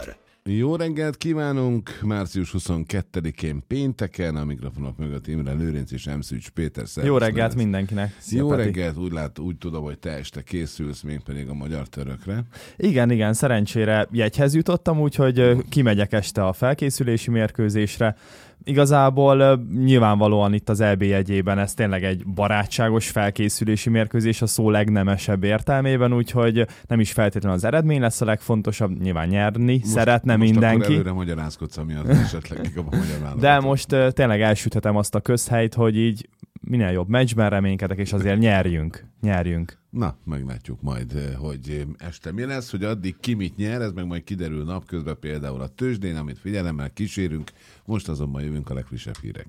Jó reggelt kívánunk! Március 22-én pénteken, a mikrofonok mögött Imre Lőrinc és Emszűcs Péter. Jó reggelt mindenkinek! Szia, jó Peti. Reggelt, úgy tudom, hogy te este készülsz, mégpedig a magyar törökre. Igen, szerencsére jegyhez jutottam, úgyhogy kimegyek este a felkészülési mérkőzésre. Igazából nyilvánvalóan itt az EB jegyében ez tényleg egy barátságos felkészülési mérkőzés a szó legnemesebb értelmében, úgyhogy nem is feltétlenül az eredmény lesz a legfontosabb, nyilván nyerni szeretne mindenki. Most akkor előre magyarázkodsz, amiatt esetleg kikap a magyar válogatott. De most tényleg elsüthetem azt a közhelyt, hogy így minél jobb meccsben reménykedek, és azért nyerjünk. Na, meglátjuk majd, hogy este mi lesz, hogy addig ki mit nyer, ez meg majd kiderül napközben, például a tőzsdén, amit figyelemmel kísérünk. Most azonban jövünk a legfrissebb hírekkel.